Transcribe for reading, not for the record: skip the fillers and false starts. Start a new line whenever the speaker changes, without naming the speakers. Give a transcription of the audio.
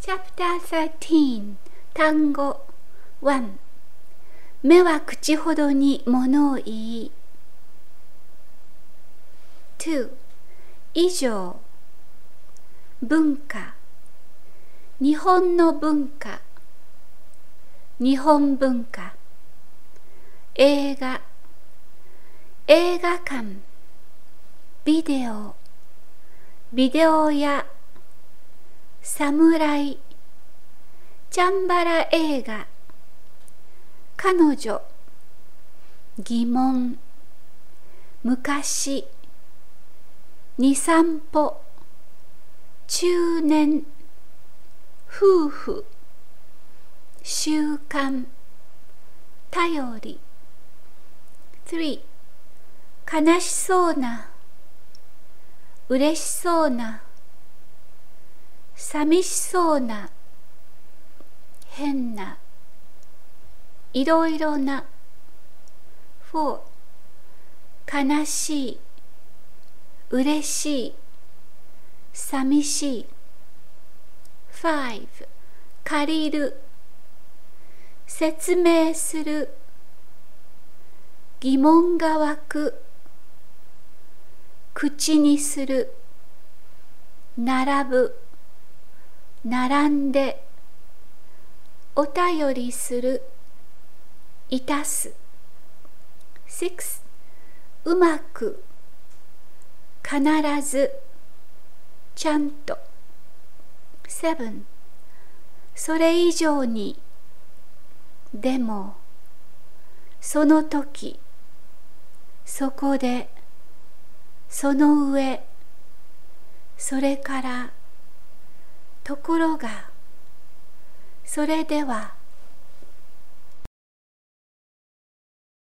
Chapter 13単語 1 目は口ほどに物を言い 2 以上文化日本の文化日本文化映画映画館ビデオビデオ屋侍チャンバラ映画彼女疑問昔二散歩中年夫婦習慣頼り3悲しそうな嬉しそうな寂しそうな変ないろいろな4悲しい嬉しい寂しい5借りる説明する疑問が湧く口にする並ぶ並んでお便りするいたす6うまく必ずちゃんと7それ以上にでもその時そこでその上それからところがそれでは